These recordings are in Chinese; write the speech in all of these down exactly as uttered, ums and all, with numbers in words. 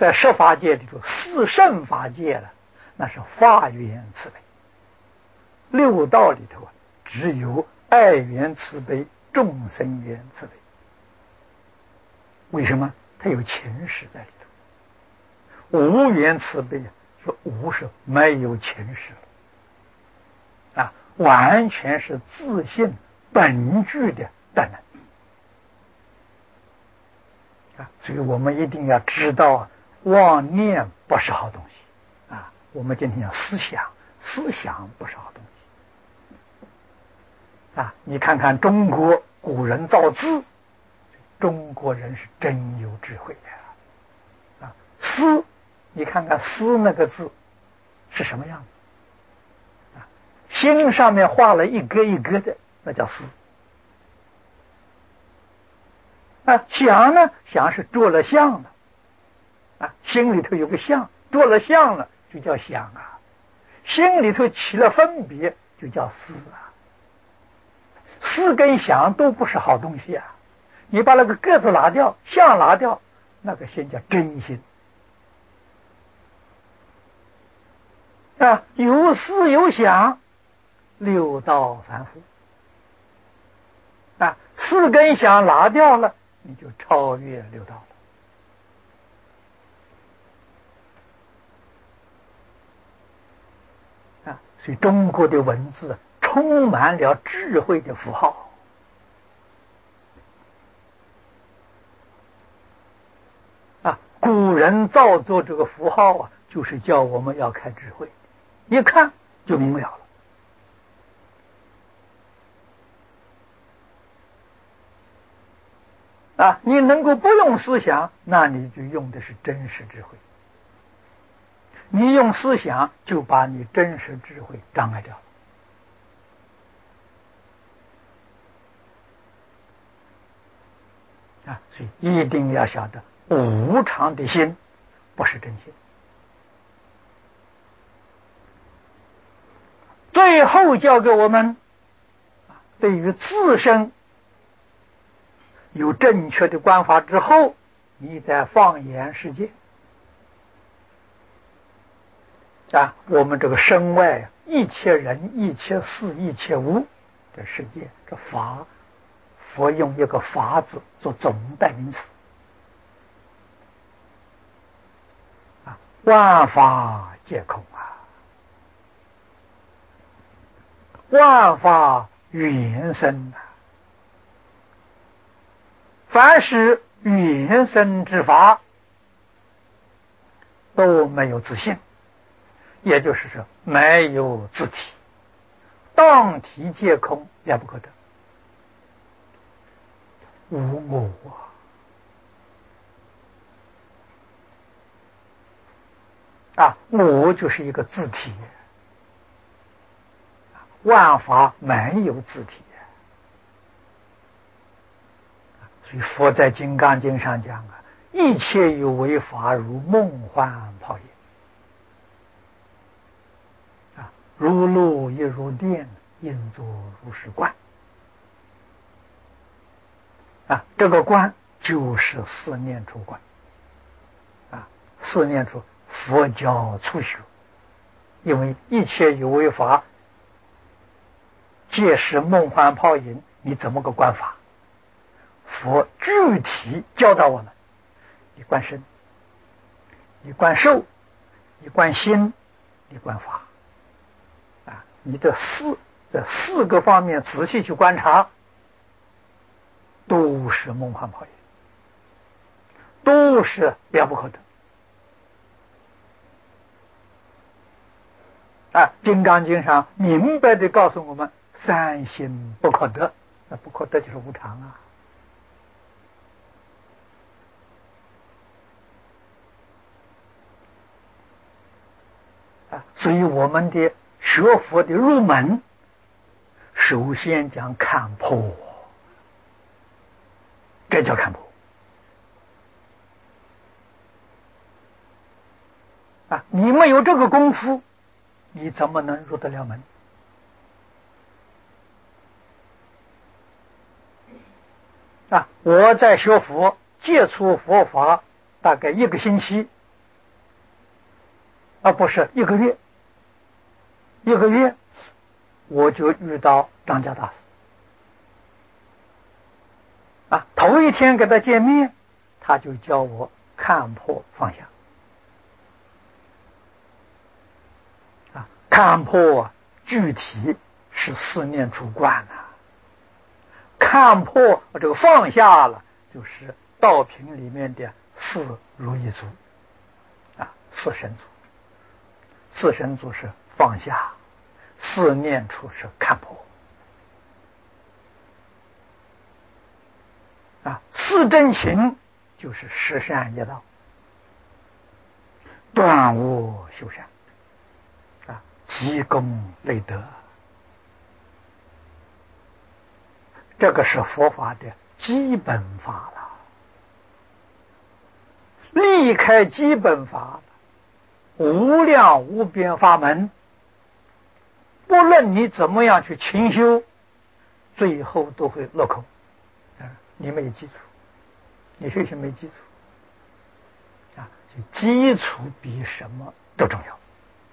在十法界里头，四圣法界了，那是法缘慈悲；六道里头啊，只有爱缘慈悲、众生缘慈悲。为什么？它有情识在里头。无缘慈悲啊，说无是没有情识了啊，完全是自性本具的德能啊。所以我们一定要知道，妄念不是好东西啊。我们今天要思想，思想不是好东西啊。你看看中国古人造字，中国人是真有智慧的啊。思，你看看思那个字是什么样子啊？心上面画了一格一格的，那叫思啊。想呢，想是着了相了啊，心里头有个相，着了相了就叫想啊。心里头起了分别，就叫思啊。思跟想都不是好东西啊。你把那个个子拿掉，相拿掉，那个心叫真心啊。有思有想，六道凡夫啊。思跟想拿掉了，你就超越六道了啊。所以中国的文字充满了智慧的符号啊。古人造作这个符号啊，就是叫我们要开智慧，一看就明了了啊。你能够不用思想，那你就用的是真实智慧。你用思想，就把你真实智慧障碍掉了啊。所以一定要晓得，无常的心不是真心。最后教给我们，对于自身有正确的观法之后，你再放眼世界啊，我们这个身外一切人、一切事、一切物的世界，这法，佛用一个法字做总代名词啊，万法皆空啊，万法缘生啊。凡是缘生之法，都没有自性，也就是说没有自体，当体皆空，也不可得，无我啊！啊，我就是一个自体，万法没有自体，所以佛在《金刚经》上讲啊，一切有为法如梦幻泡影啊，如露亦如电，应作如是观啊。这个观就是四念处观啊。四念处佛教初学，因为一切有为法皆是梦幻泡影，你怎么个观法？佛具体教导我们，你观身，你观受，你观心，你观法啊。你这四这四个方面仔细去观察，都是梦幻泡影，都是了不可得啊。《金刚经》上明白的告诉我们，三心不可得，那不可得就是无常啊。啊，所以我们的学佛的入门，首先讲看破，这叫看破啊！你没有这个功夫，你怎么能入得了门啊？我在学佛接触佛法大概一个星期， 而不是一个月。一个月我就遇到张家大师啊，头一天跟他见面，他就教我看破放下啊，看破啊，具体是四念处观呐、啊，看破这个放下了，就是道品里面的四如意足啊，四神足。四神足是放下，四念处是看破啊，四正行就是十善业道，断恶修善啊，积功累德，这个是佛法的基本法了。离开基本法，无量无边法门，不论你怎么样去勤修，最后都会落空。你没基础，你修行没基础啊！基础比什么都重要。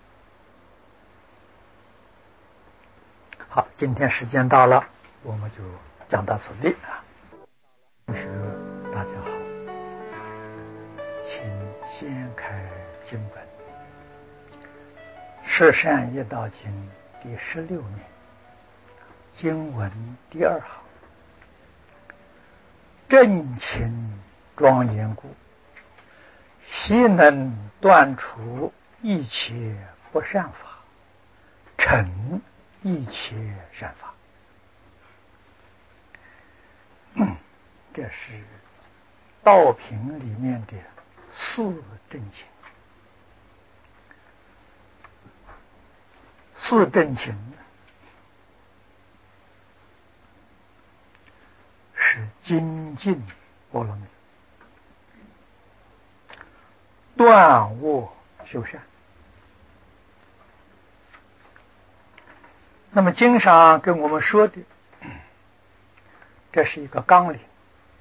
好，今天时间到了，我们就讲到此地啊。同学大家好，请先开经本《十善业道经》第十六面，经文第二行：正勤庄严故，悉能断除一切不善法，成一切善法。嗯，这是道品里面的四正勤。四正勤是精进波罗蜜，断恶修善。那么经上跟我们说的，这是一个纲领，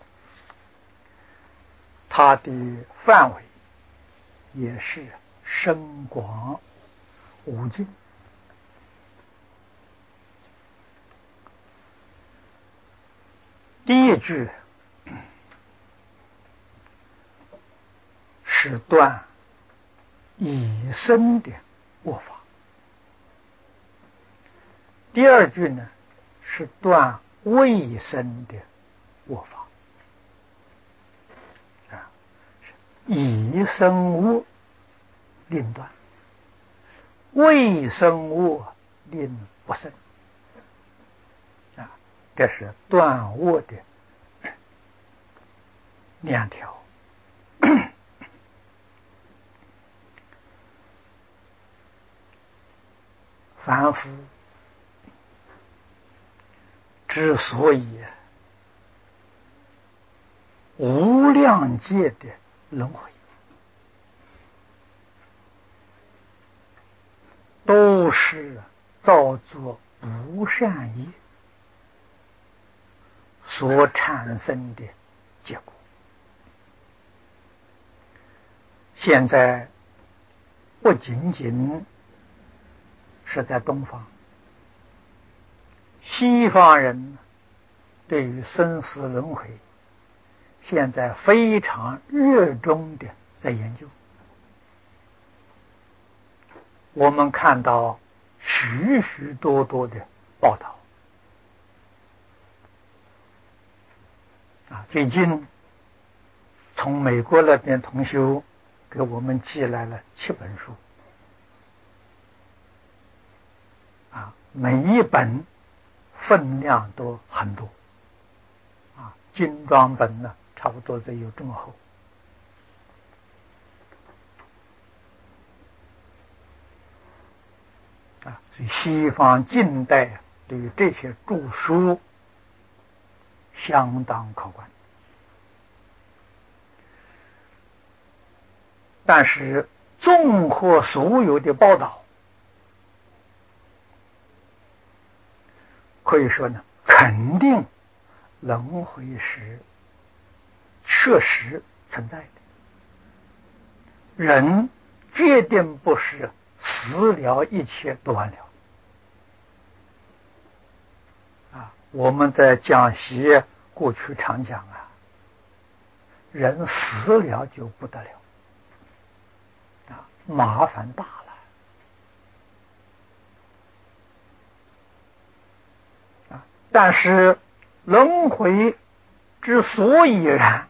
它的范围也是深广无尽。第一句是断已生的恶法，第二句呢是断未生的恶法啊，已生恶令断，未生恶令不生啊，这是断恶的两条。凡夫之所以无量劫的轮回，都是造作不善业所产生的结果。现在不仅仅是在东方，西方人对于生死轮回现在非常热衷的在研究。我们看到许许多多的报道啊，最近从美国那边同修给我们寄来了七本书啊，每一本分量都很多啊，精装本呢差不多得有这么厚啊，所以西方近代对于这些著书相当可观。但是综合所有的报道，可以说呢，肯定轮回是确实存在的，人决定不是死了一切都完了。啊，我们在讲习过去常讲啊，人死了就不得了，啊，麻烦大了。啊，但是轮回之所以然，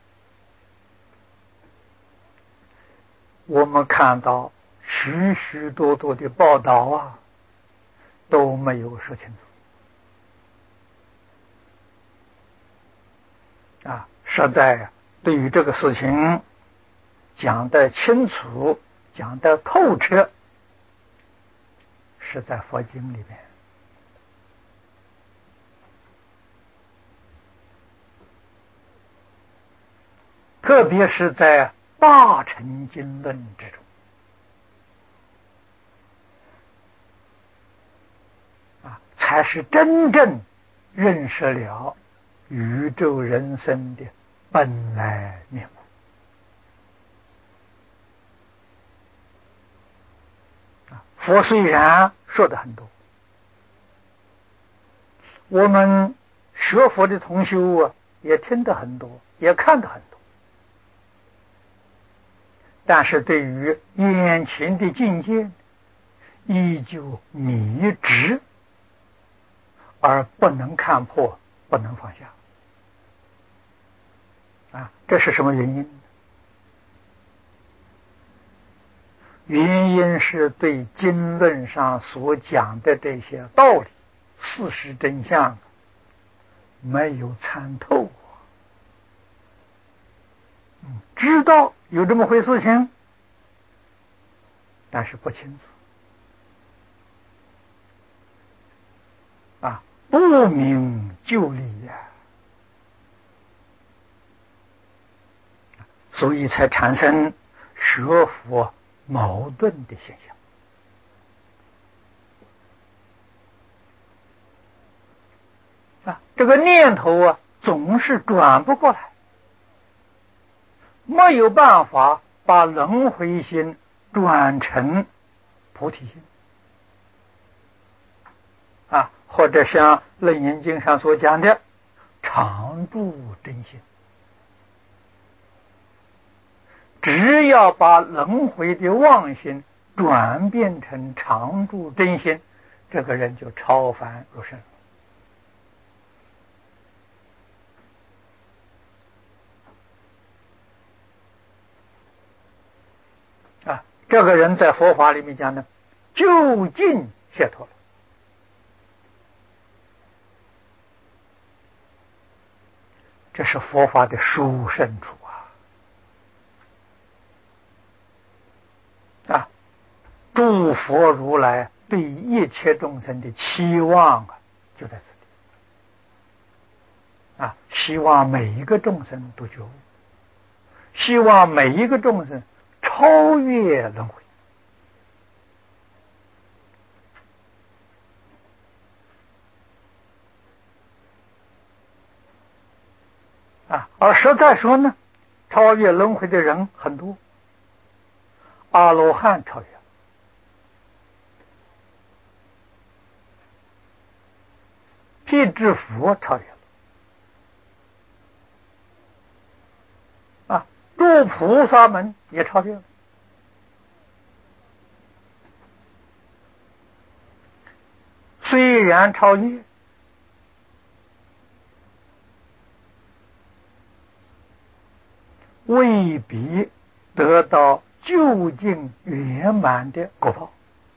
我们看到许许多多的报道啊，都没有说清楚。啊，实在对于这个事情讲得清楚，讲得透彻，是在佛经里面。特别是在大乘经论之中，啊，才是真正认识了宇宙人生的本来面目。啊，佛虽然说的很多，我们学佛的同修啊，也听得很多，也看得很多。但是对于眼前的境界，依旧迷执，而不能看破，不能放下。啊，这是什么原因？原因是对经论上所讲的这些道理、事实真相没有参透。嗯，知道有这么回事情，但是不清楚。啊，不明就里呀，所以才产生学佛矛盾的现象。啊，这个念头啊，总是转不过来，没有办法把轮回心转成菩提心。啊，或者像《楞严经》上所讲的常住真心，只要把轮回的妄心转变成常住真心，这个人就超凡入圣。啊，这个人在佛法里面讲呢，究竟解脱了。这是佛法的殊胜处啊！啊，诸佛如来对一切众生的期望啊，就在此地啊！希望每一个众生都觉悟，希望每一个众生超越轮回。啊，而实在说呢，超越轮回的人很多，阿罗汉超越了，辟支佛超越了，啊，诸菩萨们也超越了。虽然超越，未必得到究竟圆满的果报。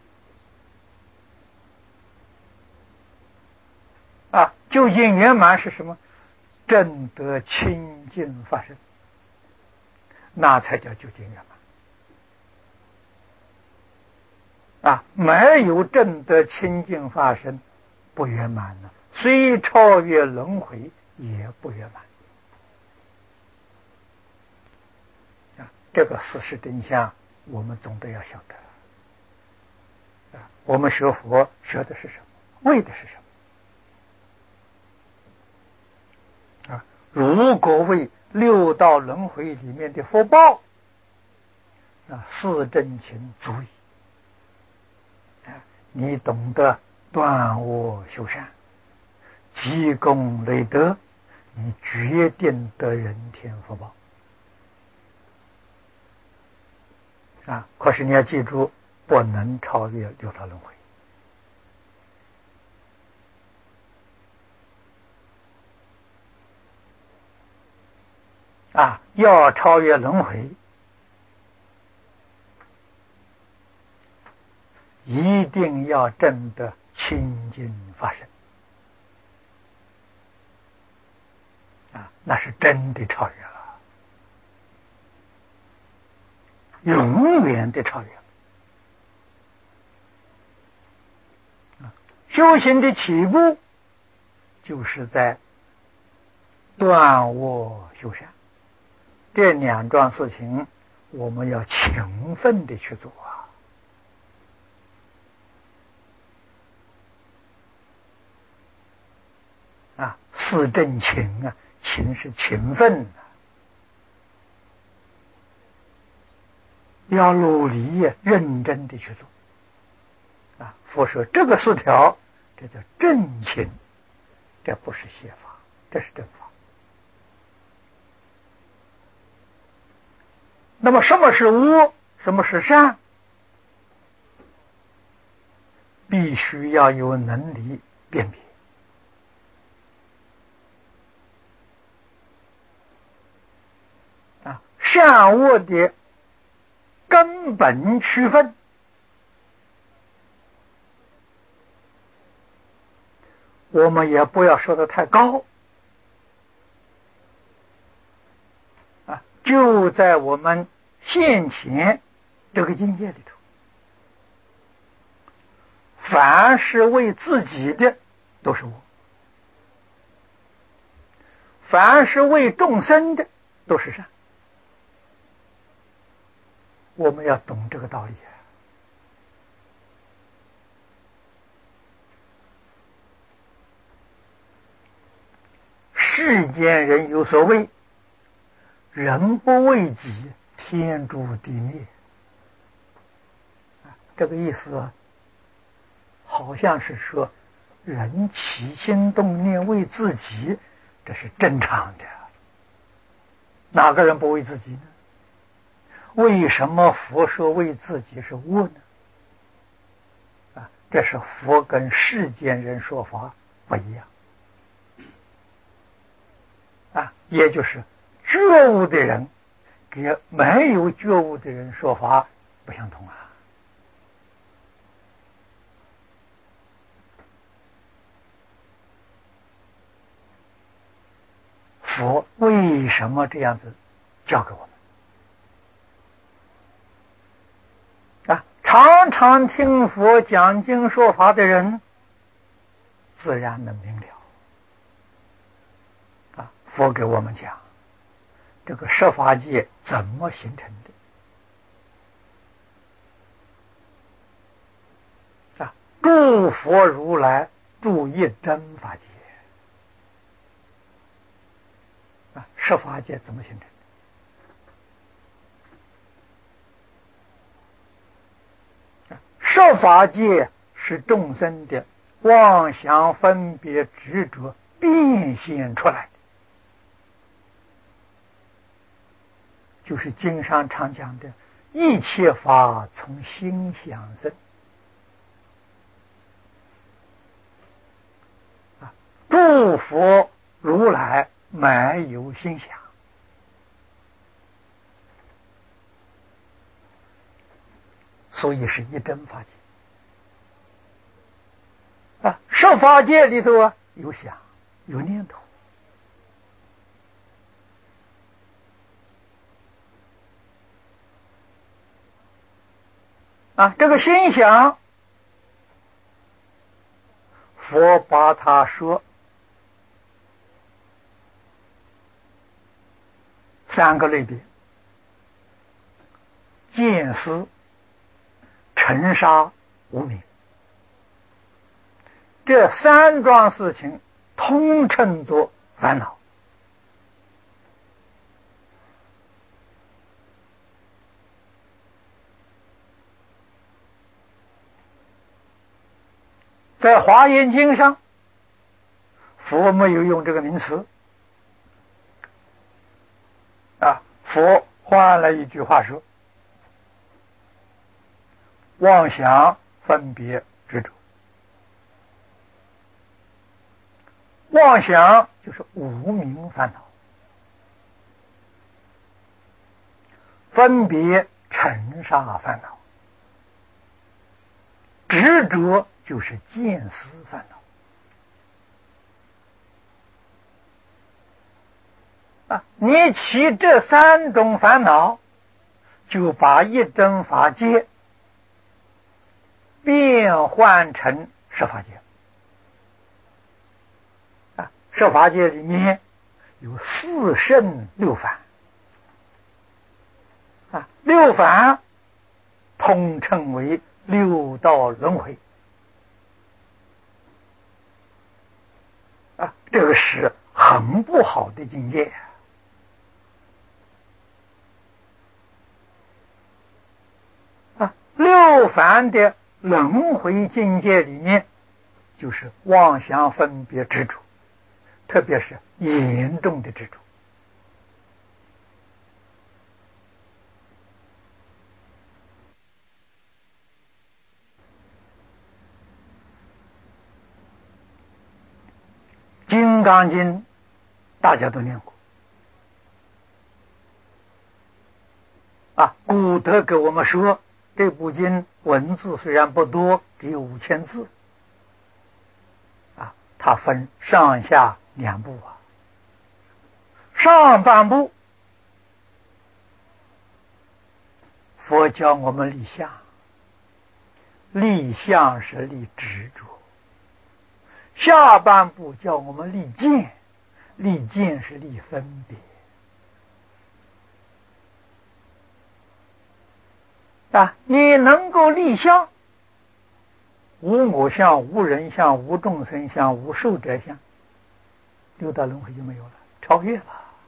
啊，究竟圆满是什么？正得清净发生，那才叫究竟圆满。啊，没有正得清净发生，不圆满呢。虽超越轮回，也不圆满。啊，这个事实真相，我们总得要晓得。啊，我们学佛学的是什么？为的是什么？啊，如果为六道轮回里面的福报啊，四正勤足矣。啊，你懂得断恶修善，积功累德，你决定得人天福报。啊，可是你要记住，不能超越六道轮回。啊，要超越轮回，一定要证得清净法身。啊，那是真的超越了，永远的超越。啊，修行的起步就是在断恶修善。这两桩事情，我们要勤奋的去做啊！啊，四正勤啊，勤是勤奋啊，要努力认真的去做啊。佛说这个四条，这叫正勤，这不是邪法，这是正法。那么什么是恶，什么是善，必须要有能力辨别。啊，善恶的根本区分，我们也不要说得太高。啊，就在我们现前这个境界里头，凡是为自己的都是恶，凡是为众生的都是善。我们要懂这个道理。世间人有所谓，人不为己，天诛地灭。这个意思啊，好像是说人起心动念为自己，这是正常的。哪个人不为自己呢？为什么佛说为自己是恶呢？啊，这是佛跟世间人说法不一样。啊，也就是觉悟的人跟没有觉悟的人说法不相同啊。佛为什么这样子教给我们？啊，常常听佛讲经说法的人，自然能明了。啊，佛给我们讲这个十法界怎么形成的。啊，诸佛如来住一真法界。啊，十法界怎么形成的？十法界是众生的妄想分别执着变现出来的，就是经上常讲的一切法从心想生。啊，诸佛如来没有心想，所以是一真法界。啊，十法界里头啊有想有念头。啊，这个心想，佛把它说三个类别：见思、尘沙、无明。这三桩事情通称作烦恼。 在《华严经》上，佛没有用这个名词啊，佛换了一句话说：妄想、分别、执着。妄想就是无明烦恼，分别尘沙烦恼，执着就是见思烦恼啊！你起这三种烦恼，就把一真法界变换成十法界啊！十法界里面有四圣六凡啊，六凡统称为六道轮回啊，这个是很不好的境界啊！六凡的轮回境界里面，就是妄想、分别、执着，特别是严重的执着。《金刚经》大家都念过啊。古德给我们说，这部经文字虽然不多，只有五千字啊，它分上下两部啊。上半部佛教我们立相，立相是立执着；下半部叫我们立见，立见是立分别啊。你能够立相，无我相、无人相、无众生相、无寿者相，六道轮回就没有了，超越了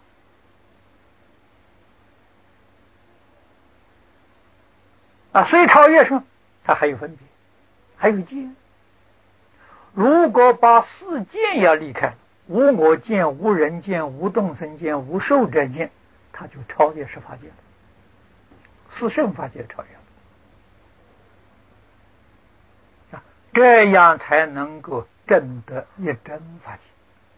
啊！所以超越什么？它还有分别，还有见。如果把四见要离开，无我见、无人见、无众生见、无寿者见，它就超越十法界了，四圣法界超越了啊！这样才能够证得一真法界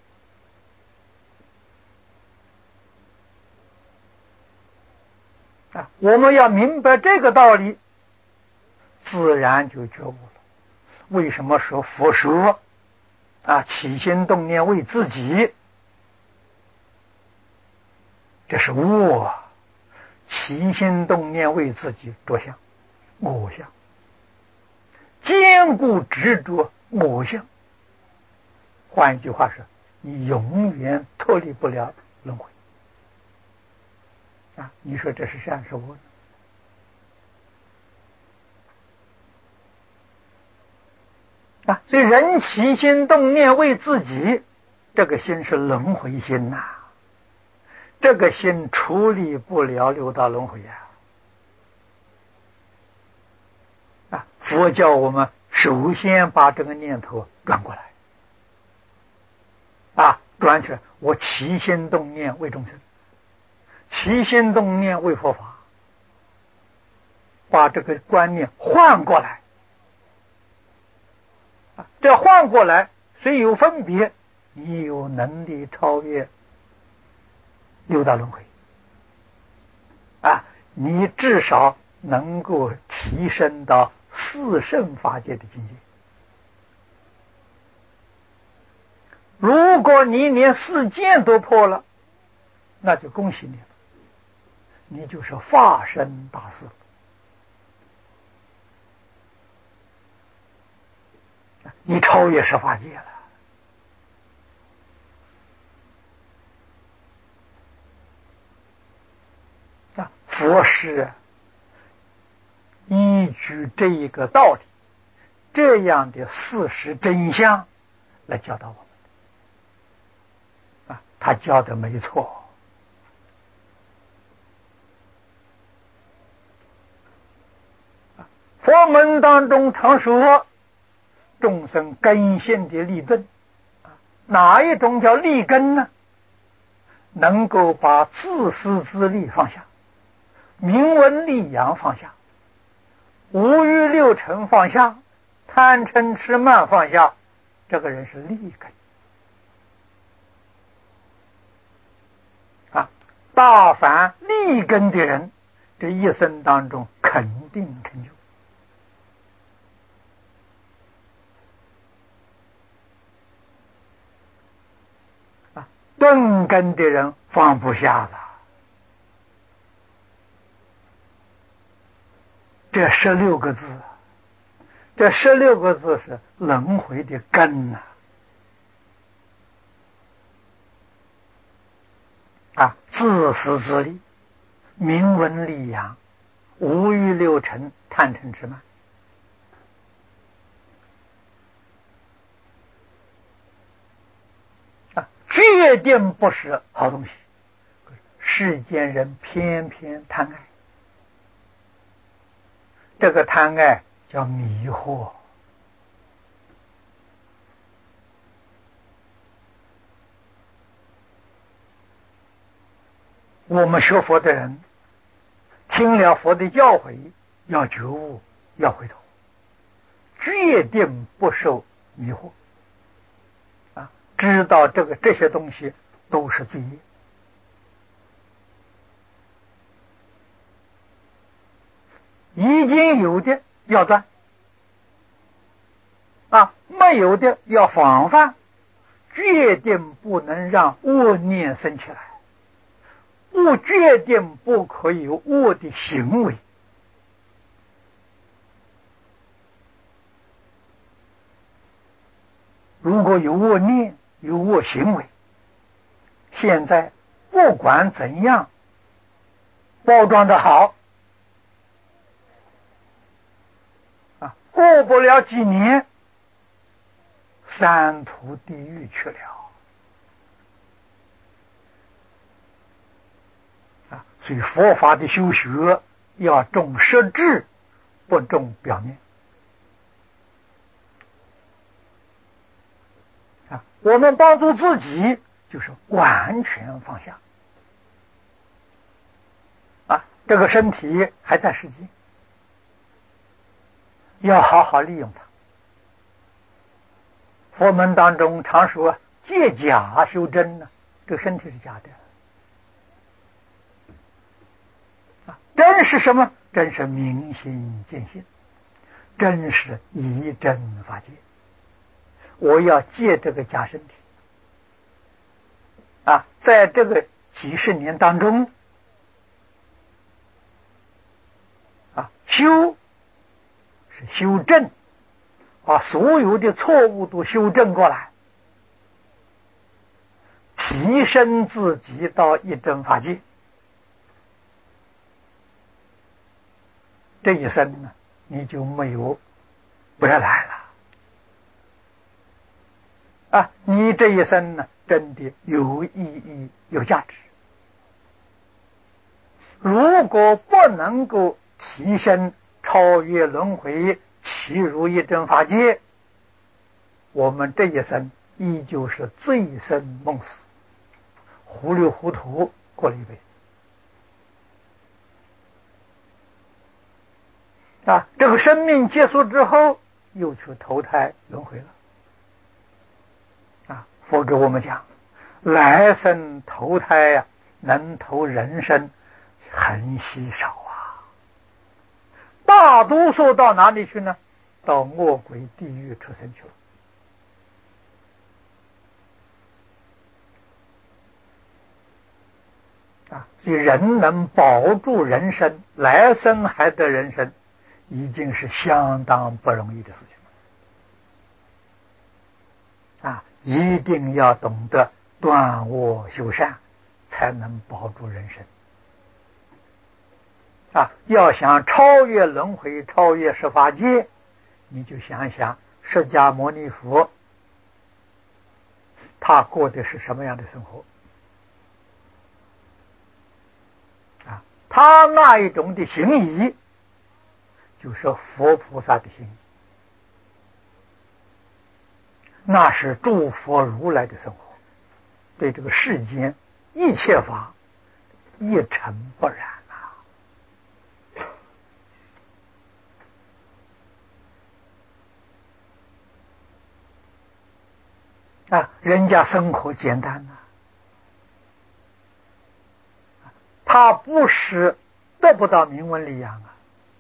啊！我们要明白这个道理，自然就觉悟了。为什么说佛说啊，起心动念为自己？这是我起心动念为自己着相、我相，坚固执着我相。换一句话说，你永远脱离不了轮回啊！你说这是善是恶呢？啊，所以人起心动念为自己，这个心是轮回心呐、啊，这个心处理不了六道轮回呀、啊！啊，佛教我们首先把这个念头转过来，啊，转起来，我起心动念为众生，起心动念为佛法，把这个观念换过来。这换过来，虽有分别，你有能力超越六道轮回啊！你至少能够提升到四圣法界的境界。如果你连四见都破了，那就恭喜你了，你就是法身大士了。你超越十法界了啊！佛是依据这一个道理，这样的事实真相来教导我们啊，他教的没错。佛门当中常说， 众生根性的立顿。哪一种叫立根呢？能够把自私自利放下，名闻利养放下，五欲六尘放下，贪嗔痴慢放下，这个人是立根啊。大凡立根的人，这一生当中肯定成就。顿根的人放不下了。这十六个字，这十六个字是轮回的根呐！啊，自私自利，名闻利养，五欲六尘，贪嗔痴慢。决定不是好东西，世间人偏偏贪爱，这个贪爱叫迷惑。我们学佛的人听了佛的教诲，要觉悟，要回头，决定不受迷惑。知道这个这些东西都是罪业，已经有的要断啊，没有的要防范，决定不能让恶念生起来，不决定不可以有恶的行为。如果有恶念，有恶行为，现在不管怎样包装的好啊，过不了几年，三途地狱去了啊！所以佛法的修学要重实质，不重表面。我们帮助自己，就是完全放下啊！这个身体还在世间，要好好利用它。佛门当中常说借假修真呢，这个身体是假的啊！真是什么？真是明心见性，真是以真法界。我要借这个假身体啊，在这个几十年当中啊，修是修正，把所有的错误都修正过来，提升自己到一真法界。这一生呢，你就没有不要来了。啊，你这一生呢，真的有意义、有价值。如果不能够提升、超越轮回，契入一真法界，我们这一生依旧是醉生梦死，糊里糊涂过了一辈子。啊，这个生命结束之后，又去投胎轮回了。佛给我们讲，来生投胎呀、啊，能投人生很稀少啊。大多数到哪里去呢？到恶鬼地狱出生去了。啊，所以人能保住人生，来生还得人生，已经是相当不容易的事情了。啊，一定要懂得断恶修善，才能保住人生。啊，要想超越轮回，超越十法界，你就想想释迦牟尼佛，他过的是什么样的生活？啊，他那一种的行仪，就是佛菩萨的行仪。 那是诸佛如来的生活，对这个世间一切法一尘不染啊！啊，人家生活简单呐、啊，他不是得不到名闻利养啊，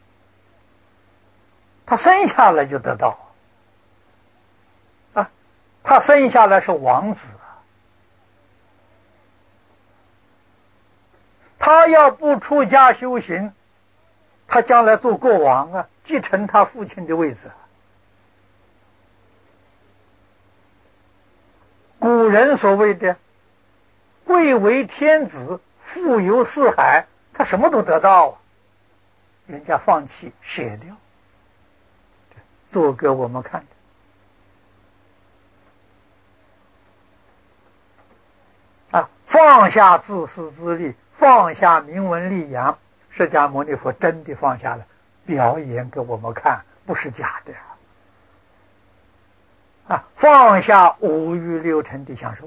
他生下来就得到啊，他生下来是王子啊，他要不出家修行，他将来做国王啊，继承他父亲的位置。古人所谓的贵为天子，富有四海，他什么都得到啊，人家放弃舍掉，做给我们看的啊，放下自私自利，放下名闻利养，释迦牟尼佛真的放下了，表演给我们看，不是假的啊！放下五欲六尘的享受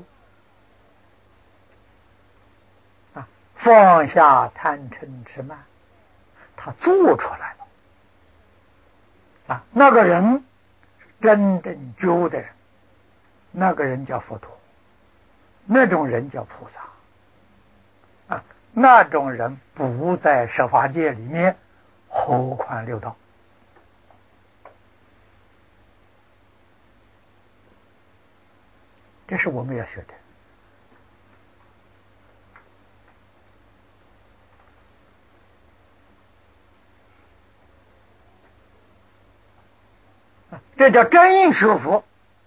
啊，放下贪嗔痴慢，他做出来了啊！那个人真正觉悟的人，那个人叫佛陀，那种人叫菩萨啊，那种人不在十法界里面，何况六道。这是我们要学的，这叫真学佛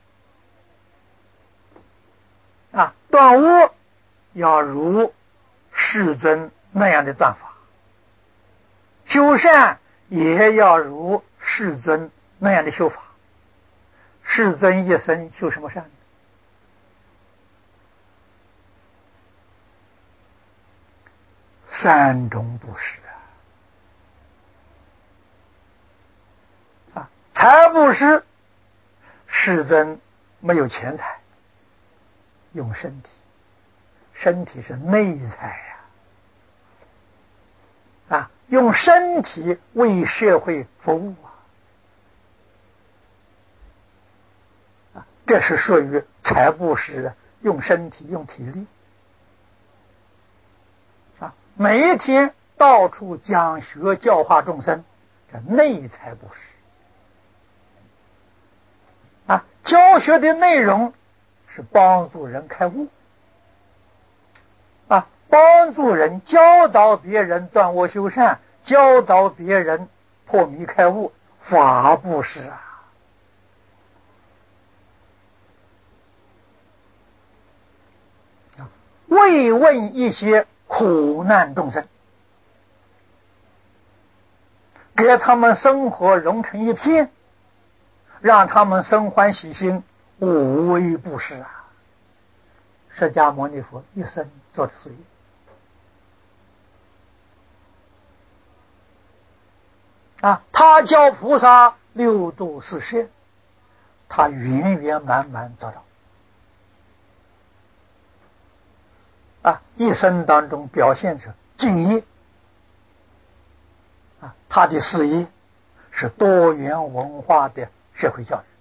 啊！断恶要如世尊那样的断法，修善也要如世尊那样的修法。世尊一生修什么善？三种布施啊！啊，财布施，世尊没有钱财，用身体，身体是内财呀、啊，啊，用身体为社会服务啊，啊，这是属于财布施，用身体，用体力。每一天到处讲学教化众生，这内财布施啊！教学的内容是帮助人开悟啊，帮助人教导别人断恶修善，教导别人破迷开悟，法布施啊！慰问一些苦难众生，给他们生活融成一片，让他们生欢喜心，无微不施啊！释迦牟尼佛一生做的事业啊，他教菩萨六度四摄，他圆圆满满做到啊，一生当中表现出敬业啊，他的事业是多元文化的社会教育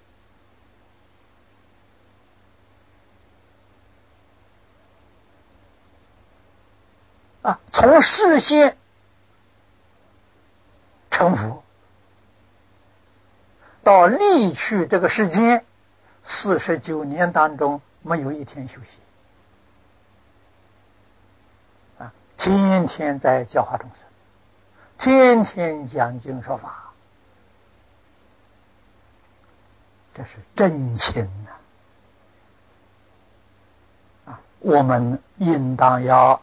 啊，从视线成佛到离去这个世间，四十九年当中没有一天休息啊，天天在教化众生，天天讲经说法，这是真情啊！啊，我们应当要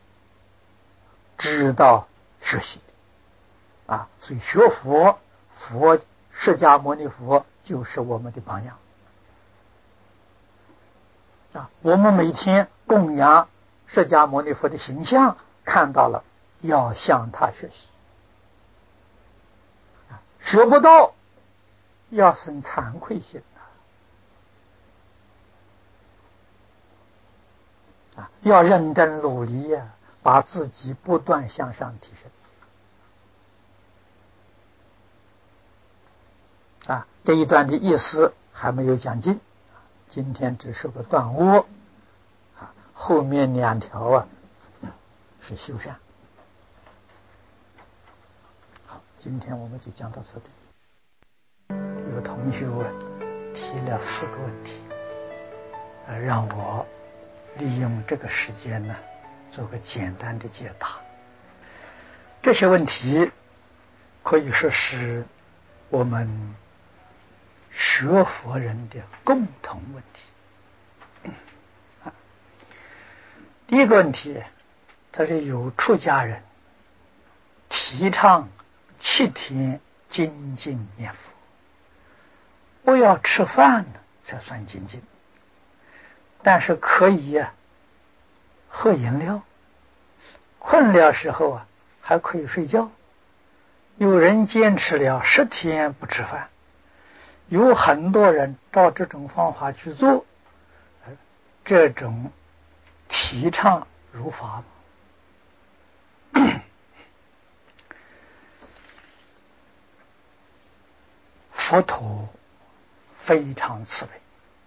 知道学习啊，所以学佛，佛释迦牟尼佛就是我们的榜样啊！我们每天供养释迦牟尼佛的形象，看到了要向他学习啊，学不到要生惭愧心要认真努力呀、啊，把自己不断向上提升。啊，这一段的意思还没有讲尽，今天只是个段落，啊，后面两条啊是修缮。好，今天我们就讲到这里。有同学提了四个问题，呃，让我利用这个时间呢，做个简单的解答。这些问题可以说是我们学佛人的共同问题。第一个问题，他是有出家人提倡七天精进念佛，不要吃饭呢才算精进，但是可以呀、啊、喝饮料，困了时候啊还可以睡觉。有人坚持了十天不吃饭，有很多人照这种方法去做，这种提倡如法吗？佛陀非常慈悲，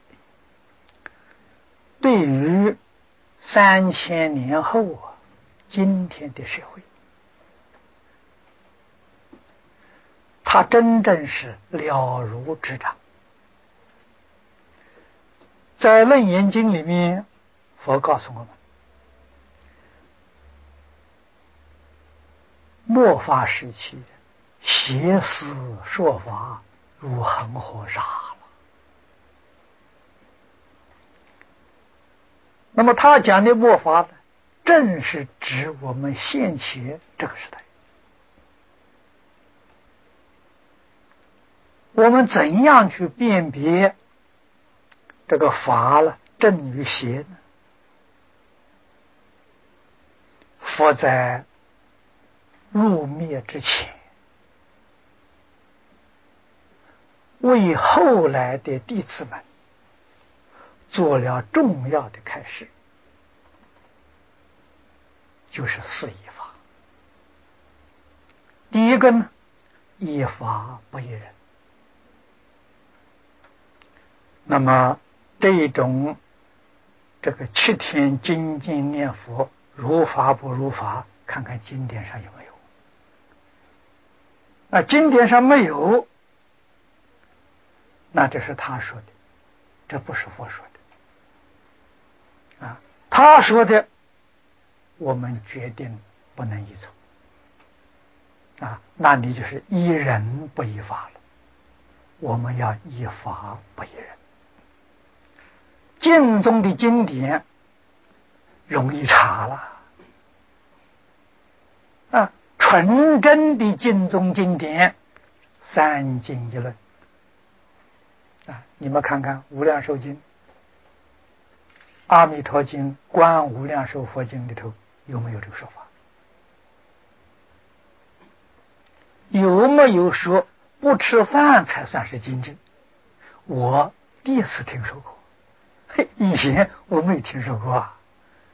对于三千年后啊今天的社会，他真正是了如指掌。在《楞严经》里面，佛告诉我们，末法时期邪思说法如恒河沙了。那么他讲的末法呢，正是指我们现前这个时代。我们怎样去辨别这个法了正与邪呢？佛在入灭之前，为后来的弟子们做了重要的开示，就是四依法。第一个呢，依法不依人。那么这种这个七天精进念佛如法不如法，看看经典上有没有。啊，经典上没有，那这是他说的，这不是佛说的。啊，他说的我们决定不能依从。啊，那你就是依人不依法了。我们要依法不依人。经中的经典容易查了啊，纯真的经中经典，三经一论啊，你们看看《无量寿经》《阿弥陀经》《观无量寿佛经》里头有没有这个说法？有没有说不吃饭才算是精进？我第一次听说过。以前我没听说过啊，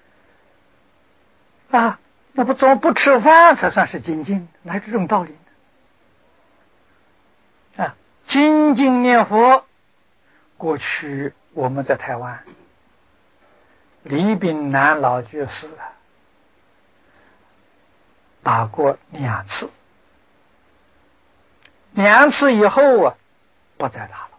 啊，那不怎么不吃饭才算是精进？哪有这种道理呢？啊，精进念佛，过去我们在台湾，李炳南老居士啊，打过两次，两次以后啊，不再打了。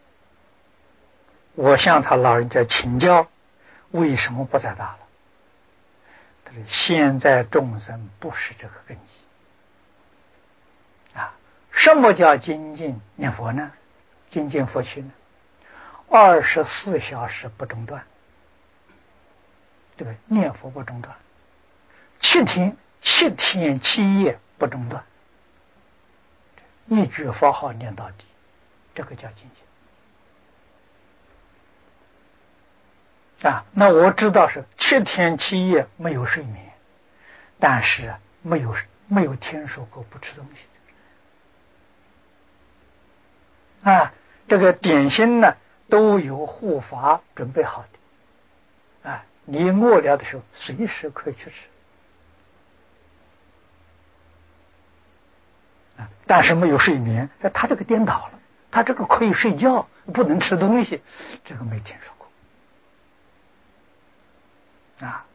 我向他老人家请教，为什么不再打了？他说：现在众生不是这个根基啊。什么叫精进念佛呢？精进佛学呢？二十四小时不中断，对不对？念佛不中断，七天七天七夜不中断，一句佛号念到底，这个叫精进。啊，那我知道是七天七夜没有睡眠，但是没有没有听说过不吃东西啊。这个点心呢都有护法准备好的啊， 你饿了的时候，随时可以去吃。啊，但是没有睡眠，他这个颠倒了，他这个可以睡觉，不能吃东西，这个没听说过。啊，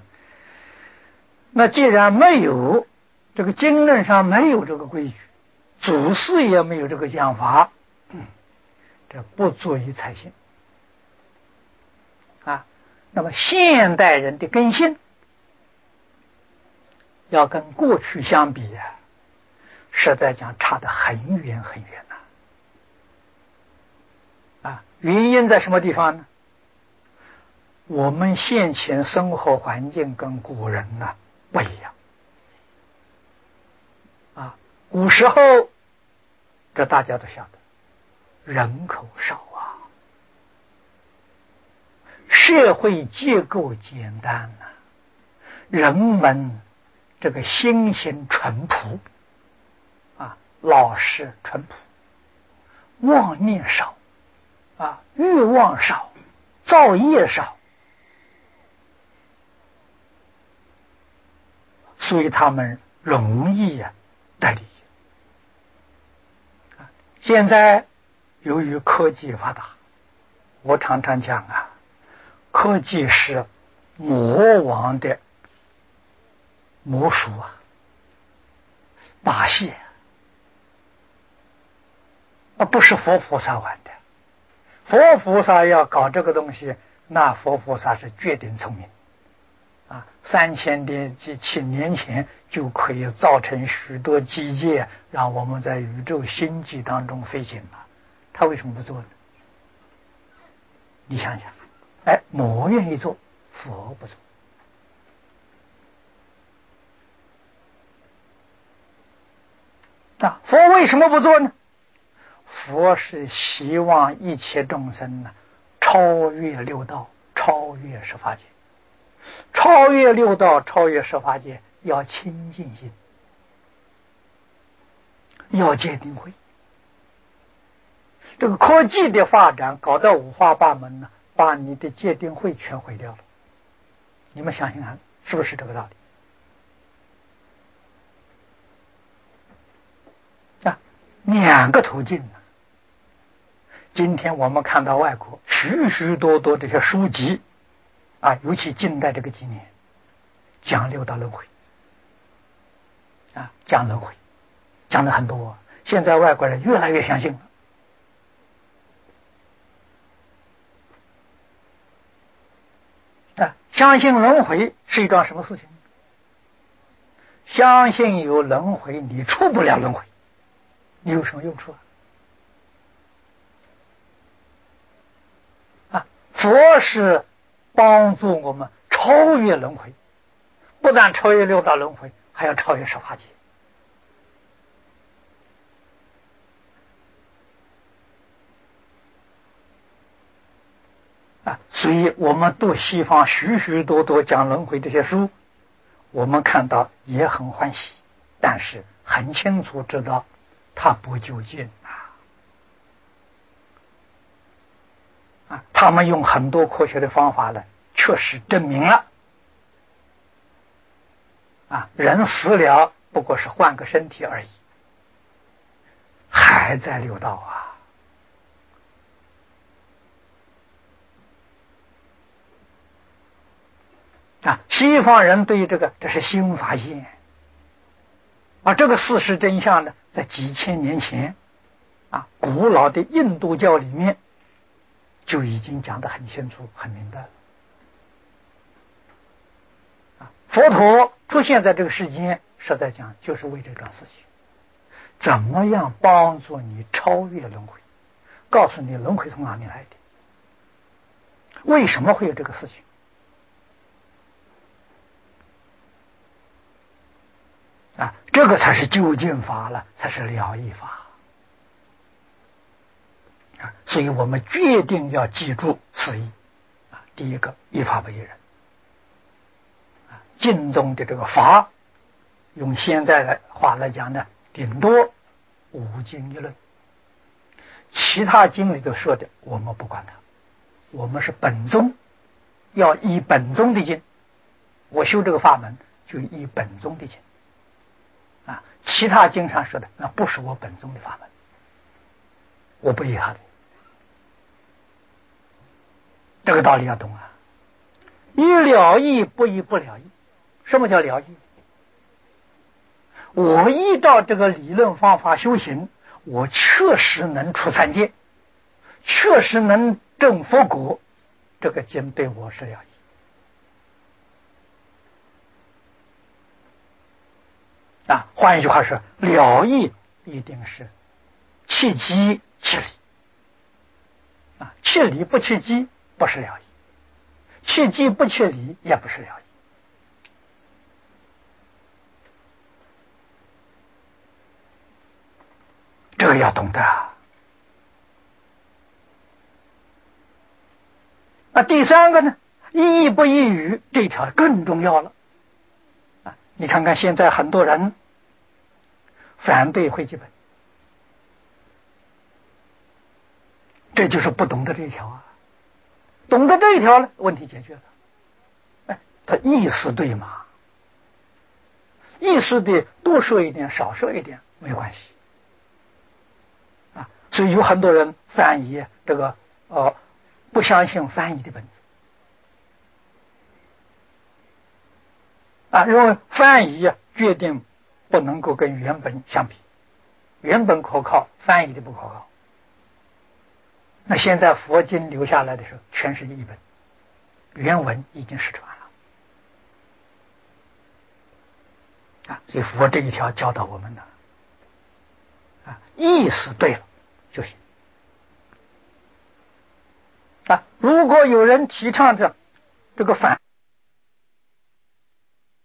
那既然没有这个经论上没有这个规矩，祖师也没有这个讲法，这不足以采信。啊，那么现代人的根性要跟过去相比啊，实在讲差得很远很远呐。啊，原因在什么地方呢？我们现前生活环境跟古人呢不一样。啊，古时候这大家都晓得，人口少啊，社会结构简单呐、啊，人们这个心性淳朴啊，老实淳朴，妄念少啊，欲望少，造业少，所以他们容易啊得利益。现在由于科技发达，我常常讲啊，科技是魔王的魔术啊，把戏啊，不是佛菩萨玩的。佛菩萨要搞这个东西，那佛菩萨是绝顶聪明啊，三千年几千年前就可以造成许多机械，让我们在宇宙星际当中飞行了。他为什么不做呢？你想想，哎，魔愿意做，佛不做。啊，佛为什么不做呢？佛是希望一切众生呢，超越六道，超越十法界。超越六道，超越十法界，要清净心，要戒定慧。这个科技的发展搞到五花八门呢，把你的戒定慧全毁掉了。你们想想看，是不是这个道理？啊，两个途径呢。今天我们看到外国许许多多这些书籍啊，尤其近代这个几年，讲六道轮回啊，讲轮回，讲的很多。现在外国人越来越相信了。啊，相信轮回是一桩什么事情？相信有轮回，你出不了轮回，你有什么用处啊？啊，佛是帮助我们超越轮回，不但超越六道轮回，还要超越十法界。啊，所以我们读西方许许多多讲轮回这些书，我们看到也很欢喜，但是很清楚知道它不究竟啊！啊，他们用很多科学的方法呢，确实证明了，啊，人死了不过是换个身体而已，还在六道啊！啊，西方人对于这个这是新发现，而这个事实真相呢，在几千年前，啊，古老的印度教里面就已经讲得很清楚、很明白了。啊，佛陀出现在这个世间，实在讲就是为这桩事情，怎么样帮助你超越轮回，告诉你轮回从哪里来的，为什么会有这个事情。啊，这个才是究竟法了，才是了义法啊！所以我们决定要记住四义啊。第一个，依法不依人啊。经中的这个法，用现在的话来讲呢，顶多五经一论，其他经里头说的我们不管它，我们是本宗要依本宗的经，我修这个法门就依本宗的经啊，其他经上说的那不是我本宗的法门，我不依他的。这个道理要懂啊！依了义不依不了义。什么叫了义？我依照这个理论方法修行，我确实能出三界，确实能证佛果，这个经对我是了义啊。换一句话说，了义一定是切机切理啊，切理不切机不是了义，切机不切理也不是了义。这个要懂得啊。那第三个呢？依义不依语，这条更重要了啊！你看看现在很多人反对会基本，这就是不懂得这一条啊。懂得这一条呢，问题解决了。哎，他意思对吗？意思的多说一点，少说一点没关系。所以有很多人翻译这个呃不相信翻译的本子啊，认为翻译决定不能够跟原本相比，原本可靠，翻译的不可靠。那现在佛经留下来的时候全是译本，原文已经失传了啊，所以佛这一条教导我们的啊，意思对了就行啊。如果有人提倡着这个反